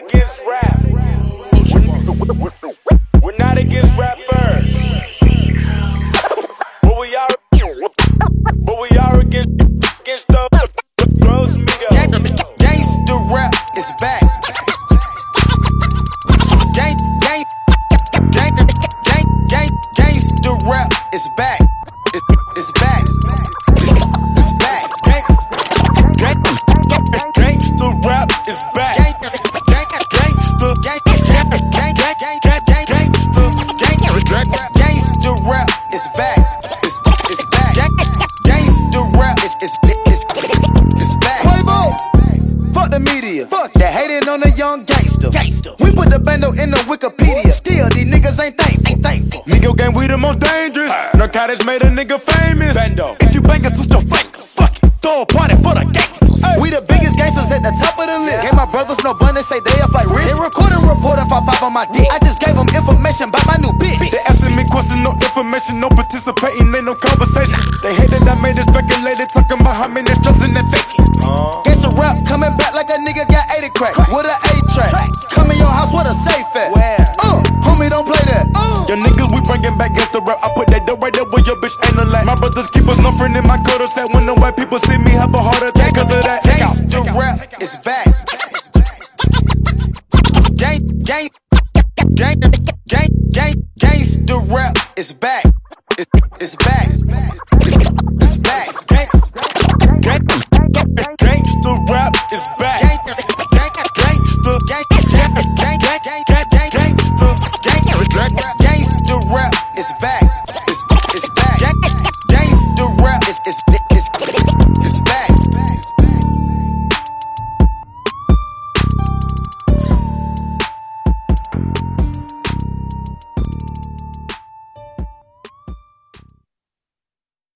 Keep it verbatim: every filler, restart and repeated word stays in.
against rap. We're not against rappers. But we are, but we are against, against the Rose Migo. Gangsta rap is back. Gang, gang, gang, gang, gang, gangsta rap is back. It, it's back. It's back. Gang, gang, gangsta rap is back. Gang, gang, Gangsta, gang, gang, gang, gang, gang, gang, gang, gangsta, gangsta rap is back. It's it's back. Gangsta rap is is is is back. Quavo, fuck the media. Fuck that hating on the young gangster. Gangster. We put the bando in the Wikipedia. Still, these niggas ain't thankful. Ain't thankful. Migo gang, we the most dangerous. Narcotics made a nigga famous. Bando. If you bang it, twist your fingers. Fuck it. Throw a party for the gangsters. We the biggest gangsters at the top of the list. Gave my brothers no bun and say they up like rich. They recording report if I five on my dick. I just gave them information about my new bitch. They asking me questions, no information, no participating, ain't no conversation. They hate that I made it speculated, talking about how many drugs in that faking. Uh. Gangsta rap coming back like a nigga got eighty crack. With a A-track. Come in your house with a safe at. Where? Uh, homie, don't play that. Uh. Your niggas, we bringing back gangsta rap. I put that dope right there where your bitch ain't a lat. My brothers keep us no friend in my cul-de-sac. When the white people see me have a heart attack cause of that. Gangsta rap is back. Gang, gang, gang, gang, gang, gangsta rap is back. It's, it's back. It's back. Gang, gang, gangsta rap is back. Gang,